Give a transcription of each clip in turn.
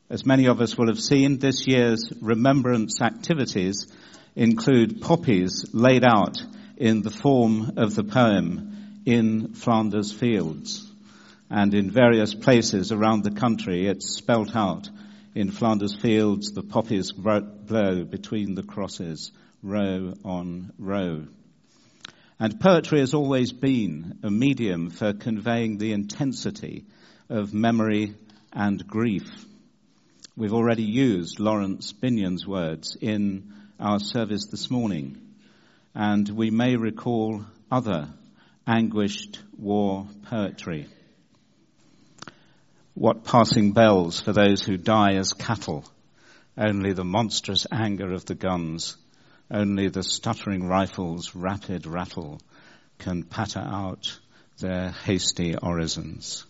As many of us will have seen, this year's remembrance activities include poppies laid out in the form of the poem In Flanders Fields. And in various places around the country, it's spelt out. In Flanders Fields, the poppies blow between the crosses, row on row. And poetry has always been a medium for conveying the intensity of memory and grief. We've already used Lawrence Binyon's words in our service this morning, and we may recall other anguished war poetry. What passing bells for those who die as cattle, only the monstrous anger of the guns, only the stuttering rifles' rapid rattle can patter out their hasty orisons.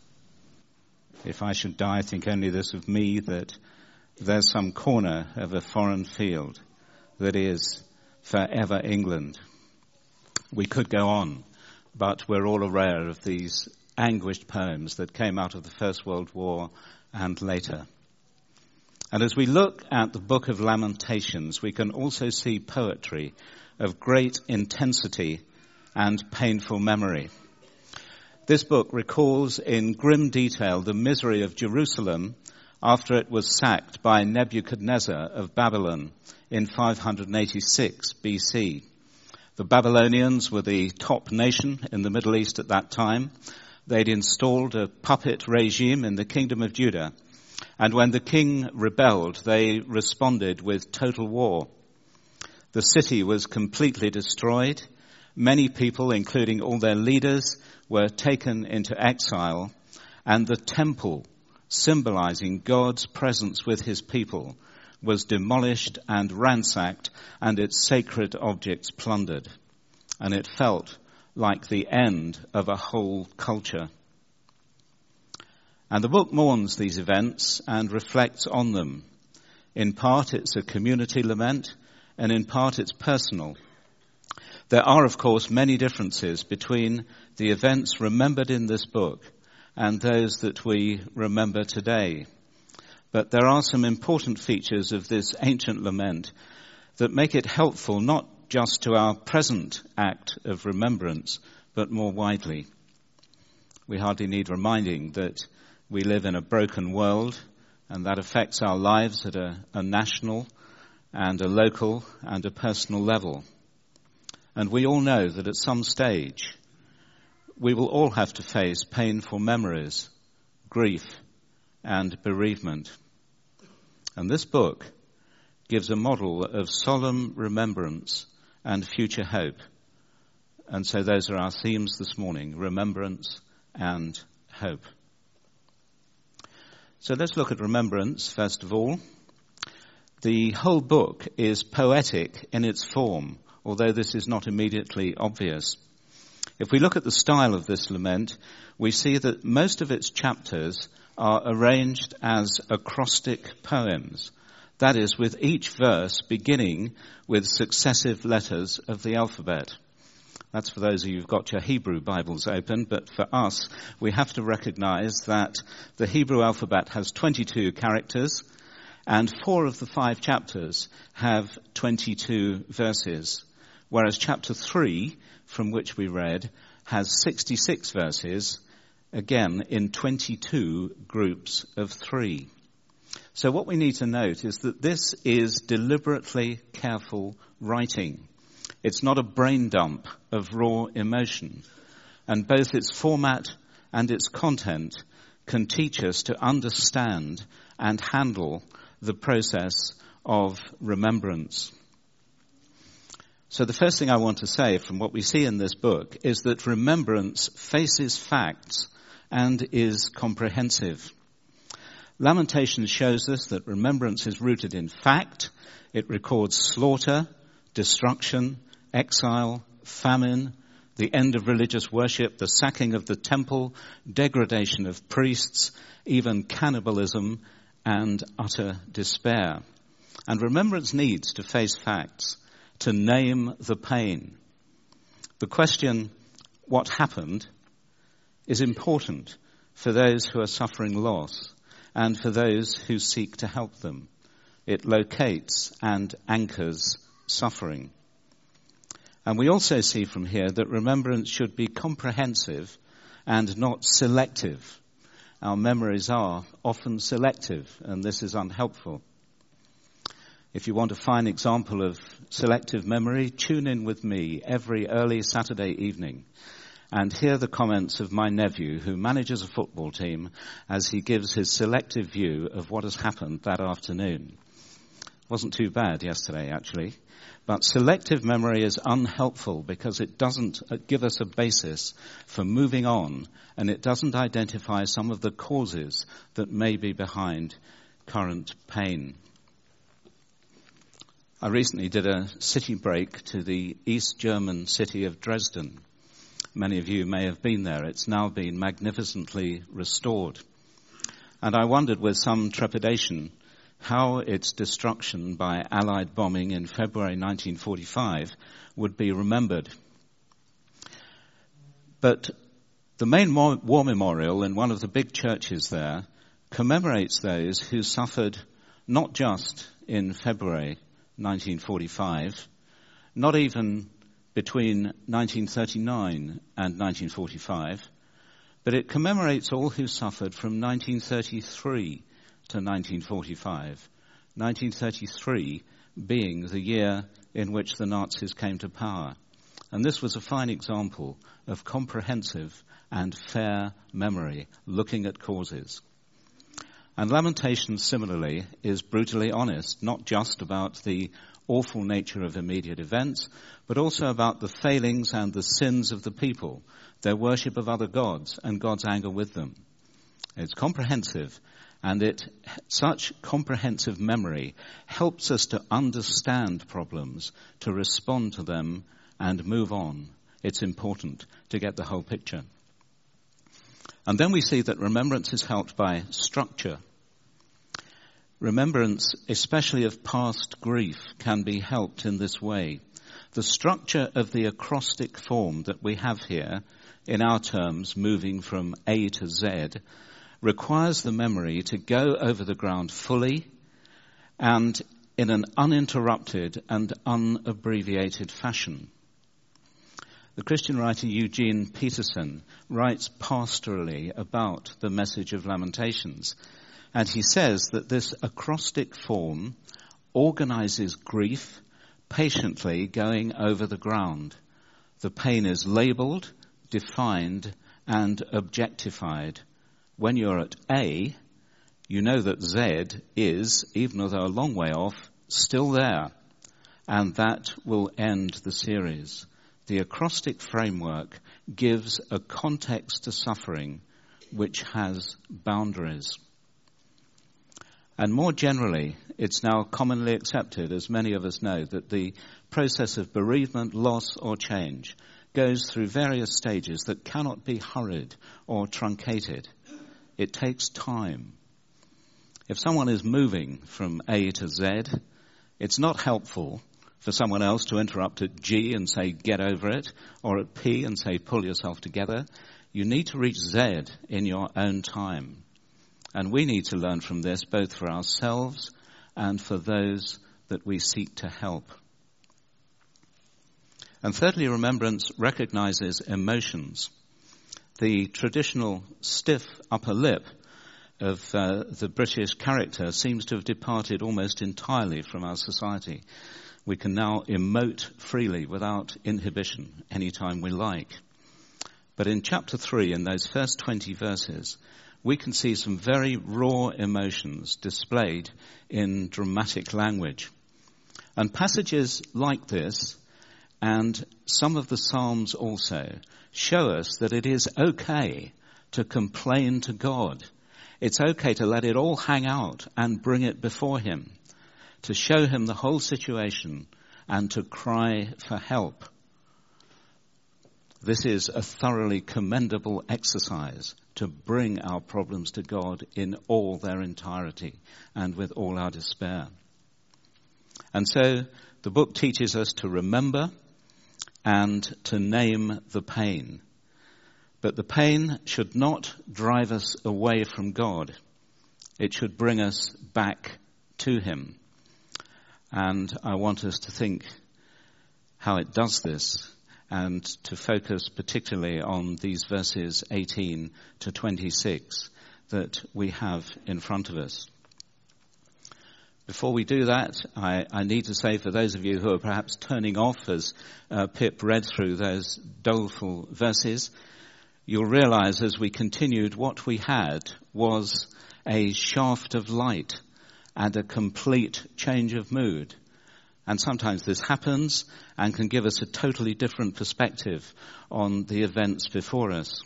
If I should die, think only this of me, that there's some corner of a foreign field that is forever England. We could go on, but we're all aware of these anguished poems that came out of the First World War and later. And as we look at the Book of Lamentations, we can also see poetry of great intensity and painful memory. This book recalls in grim detail the misery of Jerusalem after it was sacked by Nebuchadnezzar of Babylon in 586 BC. The Babylonians were the top nation in the Middle East at that time. They'd installed a puppet regime in the kingdom of Judah. And when the king rebelled, they responded with total war. The city was completely destroyed. Many people, including all their leaders, were taken into exile. And the temple, symbolizing God's presence with his people, was demolished and ransacked, and its sacred objects plundered. And it felt like the end of a whole culture. And the book mourns these events and reflects on them. In part, it's a community lament, and in part, it's personal. There are, of course, many differences between the events remembered in this book and those that we remember today. But there are some important features of this ancient lament that make it helpful not just to our present act of remembrance, but more widely. We hardly need reminding that we live in a broken world, and that affects our lives at a national and a local and a personal level. And we all know that at some stage, we will all have to face painful memories, grief, and bereavement. And this book gives a model of solemn remembrance and future hope. And so those are our themes this morning: remembrance and hope. So let's look at remembrance first of all. The whole book is poetic in its form, although this is not immediately obvious. If we look at the style of this lament, we see that most of its chapters are arranged as acrostic poems. That is, with each verse beginning with successive letters of the alphabet. That's for those of you who've got your Hebrew Bibles open, but for us, we have to recognize that the Hebrew alphabet has 22 characters, and 4 of the 5 chapters have 22 verses, whereas chapter 3, from which we read, has 66 verses, again in 22 groups of 3. So what we need to note is that this is deliberately careful writing. It's not a brain dump of raw emotion, and both its format and its content can teach us to understand and handle the process of remembrance. So the first thing I want to say from what we see in this book is that remembrance faces facts and is comprehensive. Lamentations shows us that remembrance is rooted in fact. It records slaughter, destruction, exile, famine, the end of religious worship, the sacking of the temple, degradation of priests, even cannibalism and utter despair. And remembrance needs to face facts, to name the pain. The question, what happened, is important for those who are suffering loss. and for those who seek to help them. It locates and anchors suffering. And we also see from here that remembrance should be comprehensive and not selective. Our memories are often selective, and this is unhelpful. If you want a fine example of selective memory, tune in with me every early Saturday evening and hear the comments of my nephew, who manages a football team, as he gives his selective view of what has happened that afternoon. Wasn't too bad yesterday, actually. But selective memory is unhelpful because it doesn't give us a basis for moving on, and it doesn't identify some of the causes that may be behind current pain. I recently did a city break to the East German city of Dresden. Many of you may have been there. It's now been magnificently restored. And I wondered with some trepidation how its destruction by Allied bombing in February 1945 would be remembered. But the main war memorial in one of the big churches there commemorates those who suffered not just in February 1945, not even between 1939 and 1945, but it commemorates all who suffered from 1933 to 1945, 1933 being the year in which the Nazis came to power. And this was a fine example of comprehensive and fair memory, looking at causes. And Lamentations, similarly, is brutally honest, not just about the awful nature of immediate events, but also about the failings and the sins of the people, their worship of other gods, and God's anger with them. It's comprehensive, and such comprehensive memory helps us to understand problems, to respond to them, and move on. It's important to get the whole picture. And then we see that remembrance is helped by structure. Remembrance, especially of past grief, can be helped in this way. The structure of the acrostic form that we have here, in our terms, moving from A to Z, requires the memory to go over the ground fully and in an uninterrupted and unabbreviated fashion. The Christian writer Eugene Peterson writes pastorally about the message of Lamentations, and he says that this acrostic form organizes grief patiently going over the ground. The pain is labeled, defined, and objectified. When you're at A, you know that Z is, even though a long way off, still there, and that will end the series. The acrostic framework gives a context to suffering which has boundaries. And more generally, it's now commonly accepted, as many of us know, that the process of bereavement, loss, or change goes through various stages that cannot be hurried or truncated. It takes time. If someone is moving from A to Z, it's not helpful for someone else to interrupt at G and say, get over it, or at P and say, pull yourself together. You need to reach Z in your own time. And we need to learn from this, both for ourselves and for those that we seek to help. And thirdly, remembrance recognizes emotions. The traditional stiff upper lip of the British character seems to have departed almost entirely from our society. We can now emote freely without inhibition anytime we like. But in chapter 3, in those first 20 verses, we can see some very raw emotions displayed in dramatic language. And passages like this, and some of the Psalms also, show us that it is okay to complain to God. It's okay to let it all hang out and bring it before him, to show him the whole situation and to cry for help. This is a thoroughly commendable exercise, to bring our problems to God in all their entirety and with all our despair. And so the book teaches us to remember and to name the pain. But the pain should not drive us away from God. It should bring us back to him. And I want us to think how it does this, and to focus particularly on these verses 18 to 26 that we have in front of us. Before we do that, I need to say, for those of you who are perhaps turning off as Pip read through those doleful verses, you'll realize as we continued what we had was a shaft of light and a complete change of mood. And sometimes this happens and can give us a totally different perspective on the events before us.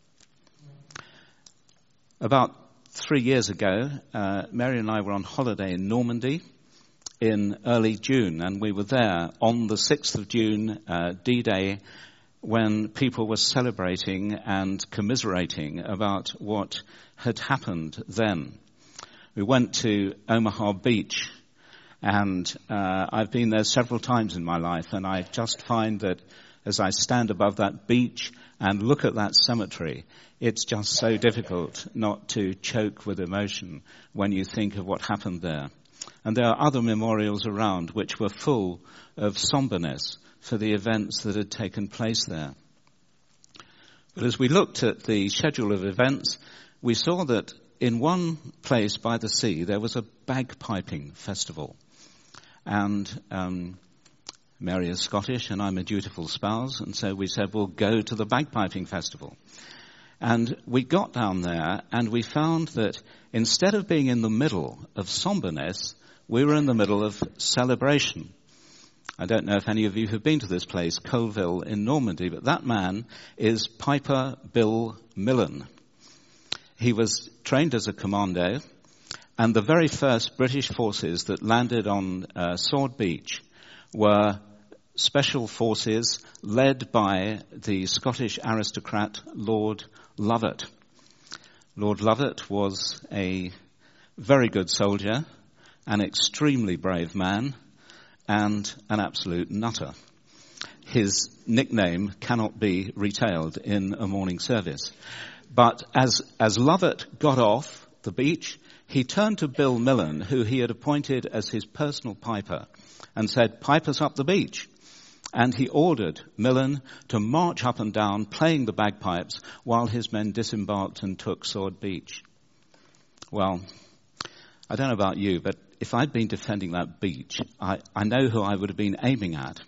About 3 years ago, Mary and I were on holiday in Normandy in early June, and we were there on the 6th of June, D-Day, when people were celebrating and commiserating about what had happened then. We went to Omaha Beach, and I've been there several times in my life, and I just find that as I stand above that beach and look at that cemetery, it's just so difficult not to choke with emotion when you think of what happened there. And there are other memorials around which were full of somberness for the events that had taken place there. But as we looked at the schedule of events, we saw that in one place by the sea there was a bagpiping festival. And Mary is Scottish and I'm a dutiful spouse, and so we said, we'll go to the bagpiping festival. And we got down there and we found that instead of being in the middle of somberness, we were in the middle of celebration. I don't know if any of you have been to this place, Colville in Normandy, but that man is Piper Bill Millen. He was trained as a commando, and the very first British forces that landed on Sword Beach were special forces led by the Scottish aristocrat Lord Lovat. Lord Lovat was a very good soldier, an extremely brave man, and an absolute nutter. His nickname cannot be retailed in a morning service. But as Lovat got off the beach, he turned to Bill Millen, who he had appointed as his personal piper, and said, "Pipe us up the beach." And he ordered Millen to march up and down, playing the bagpipes, while his men disembarked and took Sword Beach. Well, I don't know about you, but if I'd been defending that beach, I know who I would have been aiming at.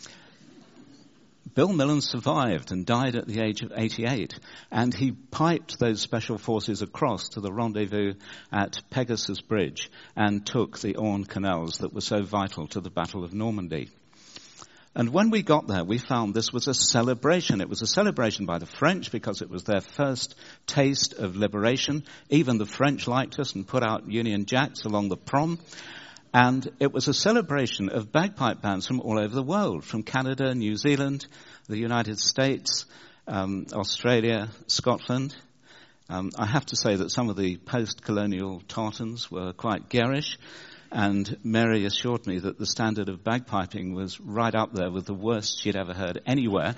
Bill Millen survived and died at the age of 88, and he piped those special forces across to the rendezvous at Pegasus Bridge and took the Orne canals that were so vital to the Battle of Normandy. And when we got there, we found this was a celebration. It was a celebration by the French because it was their first taste of liberation. Even the French liked us and put out Union Jacks along the prom. And it was a celebration of bagpipe bands from all over the world, from Canada, New Zealand, the United States, Australia, Scotland. I have to say that some of the post-colonial tartans were quite garish. And Mary assured me that the standard of bagpiping was right up there with the worst she'd ever heard anywhere.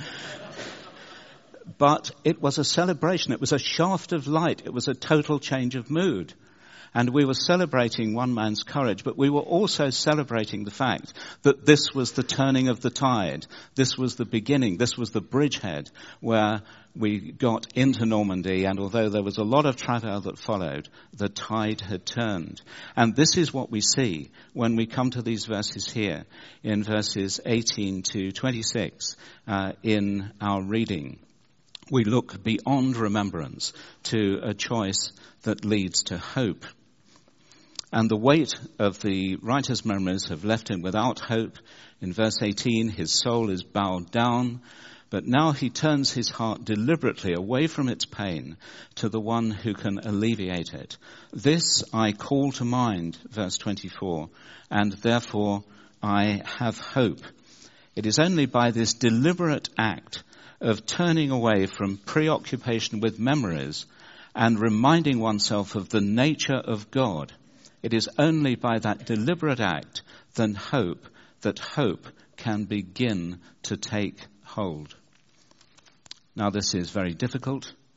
But it was a celebration. It was a shaft of light. It was a total change of mood. And we were celebrating one man's courage, but we were also celebrating the fact that this was the turning of the tide. This was the beginning. This was the bridgehead where we got into Normandy, and although there was a lot of travail that followed, the tide had turned. And this is what we see when we come to these verses here, in verses 18 to 26 in our reading. We look beyond remembrance to a choice that leads to hope. And the weight of the writer's memories have left him without hope. In verse 18, his soul is bowed down, but now he turns his heart deliberately away from its pain to the one who can alleviate it. This I call to mind, verse 24, and therefore I have hope. It is only by this deliberate act of turning away from preoccupation with memories and reminding oneself of the nature of God. It is only by that deliberate act that hope can begin to take hold. Now, this is very difficult,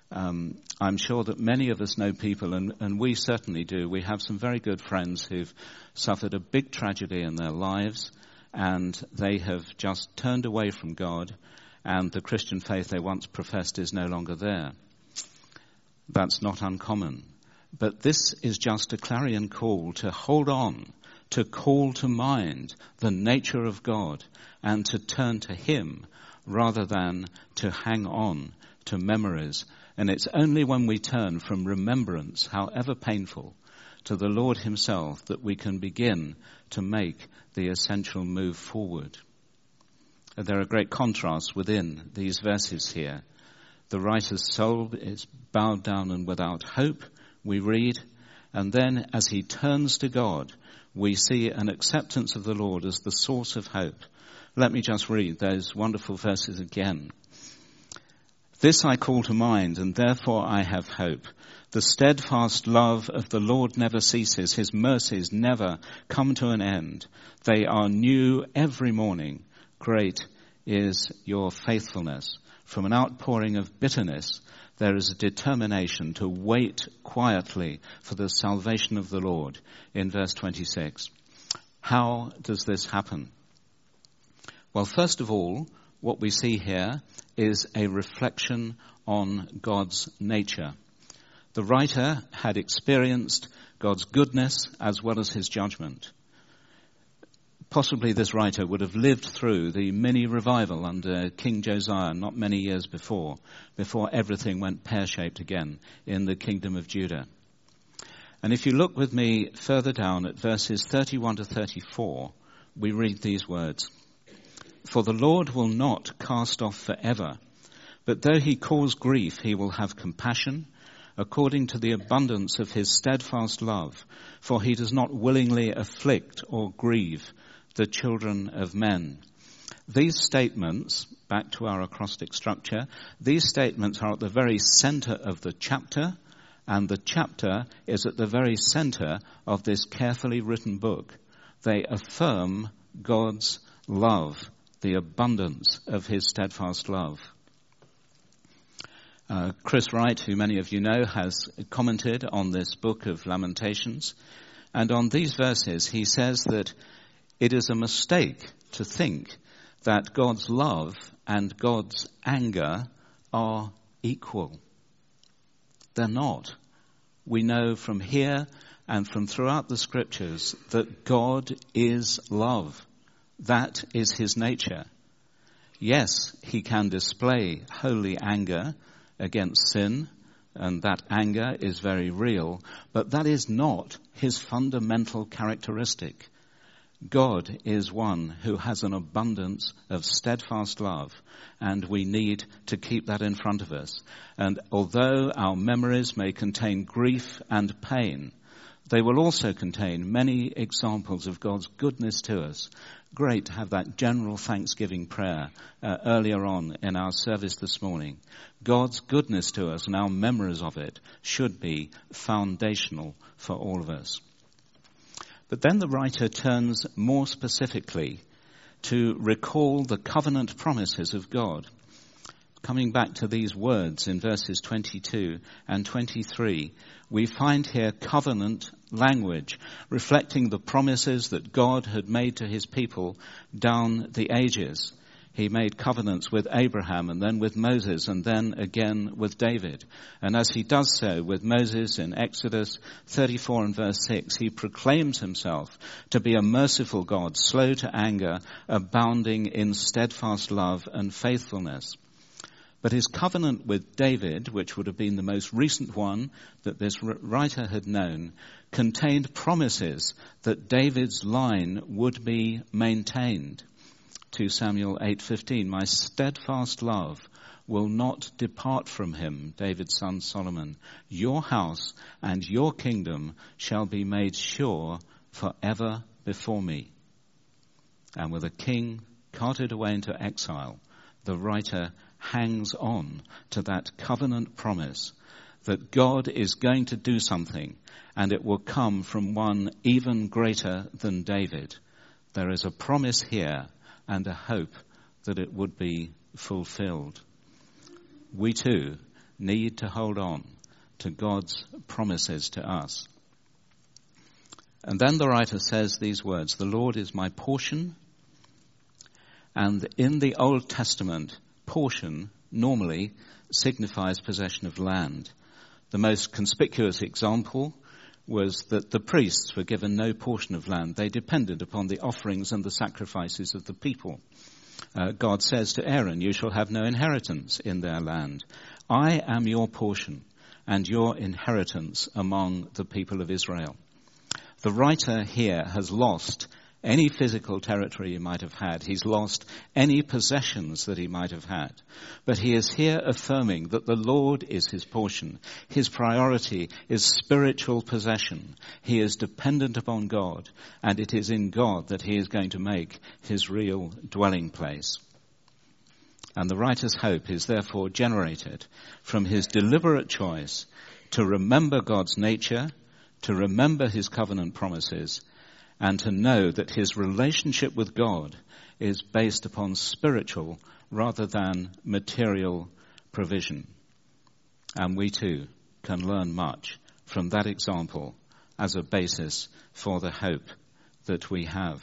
I'm sure that many of us know people, and we certainly do. We have some very good friends who've suffered a big tragedy in their lives, and they have just turned away from God, and the Christian faith they once professed is no longer there. That's not uncommon. But this is just a clarion call to hold on, to call to mind the nature of God, and to turn to Him rather than to hang on to memories. And it's only when we turn from remembrance, however painful, to the Lord Himself that we can begin to make the essential move forward. And there are great contrasts within these verses here. The writer's soul is bowed down and without hope, we read, and then as he turns to God, we see an acceptance of the Lord as the source of hope. Let me just read those wonderful verses again. This I call to mind, and therefore I have hope. The steadfast love of the Lord never ceases. His mercies never come to an end. They are new every morning. Great is your faithfulness. From an outpouring of bitterness, there is a determination to wait quietly for the salvation of the Lord in verse 26. How does this happen? Well, first of all, what we see here is a reflection on God's nature. The writer had experienced God's goodness as well as His judgment. Possibly this writer would have lived through the mini revival under King Josiah not many years before everything went pear-shaped again in the kingdom of Judah. And if you look with me further down at verses 31 to 34, we read these words. For the Lord will not cast off forever, but though He cause grief, He will have compassion, according to the abundance of His steadfast love, for He does not willingly afflict or grieve the children of men. These statements, back to our acrostic structure, these statements are at the very center of the chapter, and the chapter is at the very center of this carefully written book. They affirm God's love, the abundance of His steadfast love. Chris Wright, who many of you know, has commented on this book of Lamentations, and on these verses he says that it is a mistake to think that God's love and God's anger are equal. They're not. We know from here and from throughout the scriptures that God is love. That is His nature. Yes, He can display holy anger against sin, and that anger is very real, but that is not His fundamental characteristic. God is one who has an abundance of steadfast love, and we need to keep that in front of us. And although our memories may contain grief and pain, they will also contain many examples of God's goodness to us. Great to have that general thanksgiving prayer earlier on in our service this morning. God's goodness to us and our memories of it should be foundational for all of us. But then the writer turns more specifically to recall the covenant promises of God. Coming back to these words in verses 22 and 23, we find here covenant language reflecting the promises that God had made to His people down the ages. He made covenants with Abraham and then with Moses and then again with David. And as He does so with Moses in Exodus 34 and verse 6, He proclaims Himself to be a merciful God, slow to anger, abounding in steadfast love and faithfulness. But His covenant with David, which would have been the most recent one that this writer had known, contained promises that David's line would be maintained. 2 Samuel 8:15, my steadfast love will not depart from him, David's son Solomon. Your house and your kingdom shall be made sure forever before me. And with a king carted away into exile, the writer hangs on to that covenant promise that God is going to do something, and it will come from one even greater than David. There is a promise here and a hope that it would be fulfilled. We too need to hold on to God's promises to us. And then the writer says these words, "The Lord is my portion." And in the Old Testament, portion normally signifies possession of land. The most conspicuous example was that the priests were given no portion of land. They depended upon the offerings and the sacrifices of the people. God says to Aaron, "You shall have no inheritance in their land. I am your portion and your inheritance among the people of Israel." The writer here has lost any physical territory he might have had. He's lost any possessions that he might have had. But he is here affirming that the Lord is his portion. His priority is spiritual possession. He is dependent upon God, and it is in God that he is going to make his real dwelling place. And the writer's hope is therefore generated from his deliberate choice to remember God's nature, to remember his covenant promises, and to know that his relationship with God is based upon spiritual rather than material provision. And we too can learn much from that example as a basis for the hope that we have.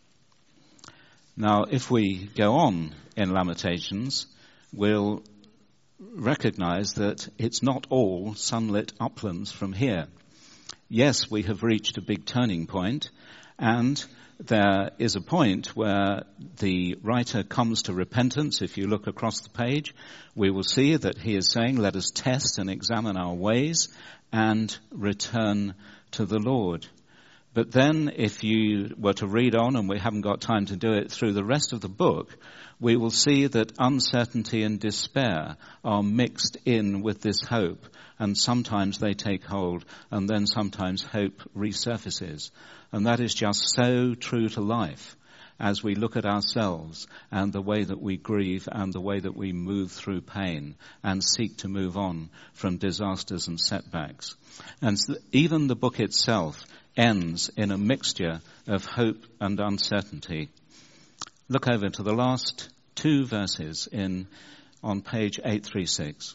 Now, if we go on in Lamentations, we'll recognize that it's not all sunlit uplands from here. Yes, we have reached a big turning point, and there is a point where the writer comes to repentance. If you look across the page, we will see that he is saying, "Let us test and examine our ways and return to the Lord." But then if you were to read on, and we haven't got time to do it through the rest of the book, we will see that uncertainty and despair are mixed in with this hope. And sometimes they take hold, and then sometimes hope resurfaces. And that is just so true to life as we look at ourselves and the way that we grieve and the way that we move through pain and seek to move on from disasters and setbacks. And even the book itself ends in a mixture of hope and uncertainty. Look over to the last two verses on page 836.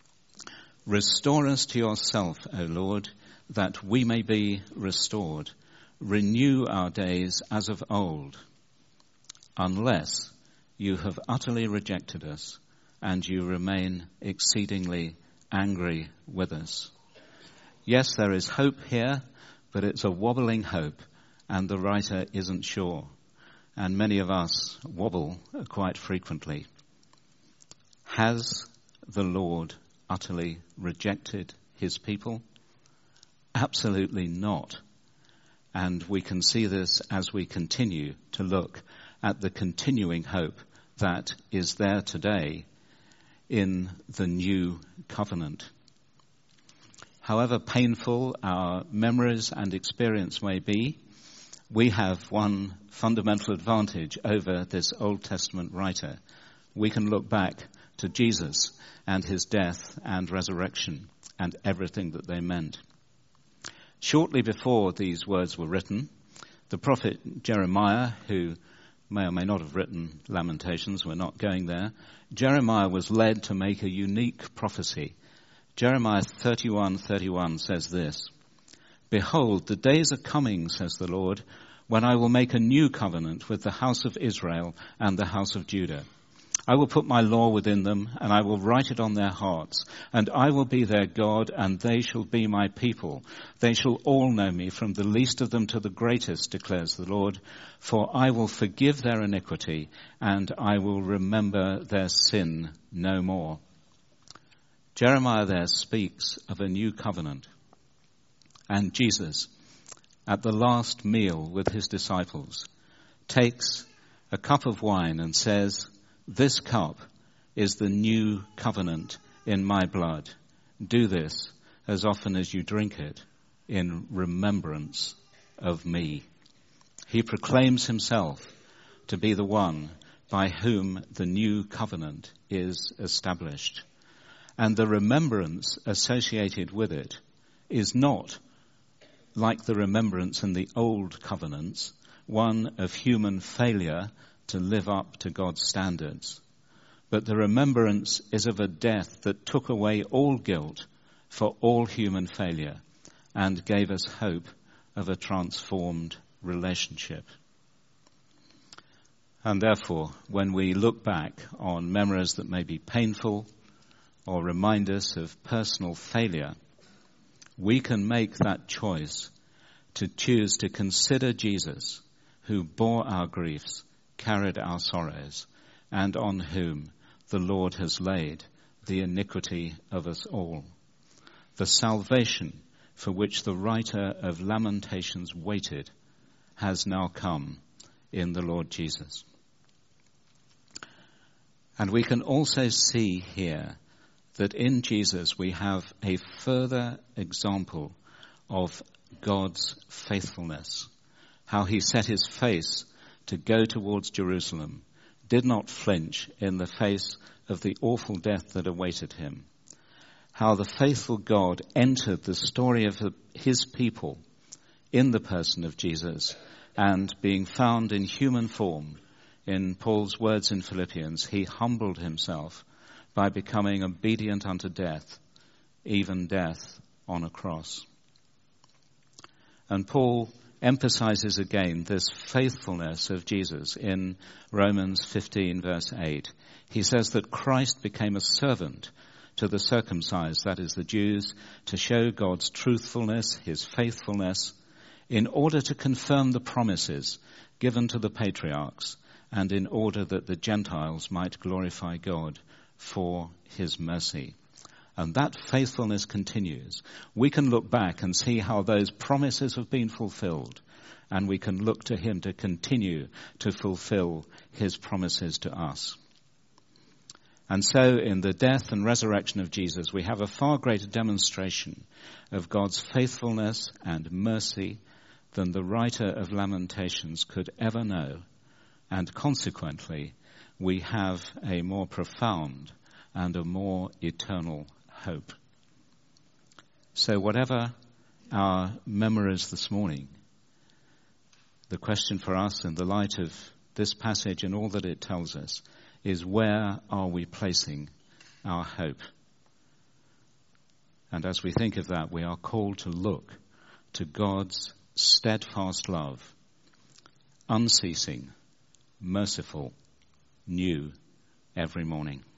"Restore us to yourself, O Lord, that we may be restored. Renew our days as of old, unless you have utterly rejected us and you remain exceedingly angry with us." Yes, there is hope here, but it's a wobbling hope, and the writer isn't sure. And many of us wobble quite frequently. Has the Lord utterly rejected his people? Absolutely not. And we can see this as we continue to look at the continuing hope that is there today in the new covenant. However painful our memories and experience may be, we have one fundamental advantage over this Old Testament writer. We can look back to Jesus and his death and resurrection and everything that they meant. Shortly before these words were written, the prophet Jeremiah, who may or may not have written Lamentations, we're not going there, Jeremiah was led to make a unique prophecy. Jeremiah 31:31 says this, "Behold, the days are coming, says the Lord, when I will make a new covenant with the house of Israel and the house of Judah. I will put my law within them, and I will write it on their hearts, and I will be their God, and they shall be my people. They shall all know me, from the least of them to the greatest, declares the Lord, for I will forgive their iniquity, and I will remember their sin no more." Jeremiah there speaks of a new covenant. And Jesus, at the last meal with his disciples, takes a cup of wine and says, "This cup is the new covenant in my blood. Do this as often as you drink it in remembrance of me." He proclaims himself to be the one by whom the new covenant is established. And the remembrance associated with it is not, like the remembrance in the old covenants, one of human failure to live up to God's standards, but the remembrance is of a death that took away all guilt for all human failure and gave us hope of a transformed relationship. And therefore, when we look back on memories that may be painful or remind us of personal failure, we can make that choice to choose to consider Jesus, who bore our griefs, carried our sorrows, and on whom the Lord has laid the iniquity of us all. The salvation for which the writer of Lamentations waited has now come in the Lord Jesus. And we can also see here that in Jesus we have a further example of God's faithfulness, how he set his face to go towards Jerusalem, did not flinch in the face of the awful death that awaited him, how the faithful God entered the story of his people in the person of Jesus, and being found in human form, in Paul's words in Philippians, he humbled himself by becoming obedient unto death, even death on a cross. And Paul emphasizes again this faithfulness of Jesus in Romans 15 verse 8. He says that Christ became a servant to the circumcised, that is the Jews, to show God's truthfulness, his faithfulness, in order to confirm the promises given to the patriarchs, and in order that the Gentiles might glorify God for his mercy. And that faithfulness continues. We can look back and see how those promises have been fulfilled, and we can look to him to continue to fulfill his promises to us. And so in the death and resurrection of Jesus, we have a far greater demonstration of God's faithfulness and mercy than the writer of Lamentations could ever know. And consequently, we have a more profound and a more eternal hope. So whatever our memories this morning, the question for us in the light of this passage and all that it tells us is, where are we placing our hope? And as we think of that, we are called to look to God's steadfast love, unceasing, merciful, new every morning.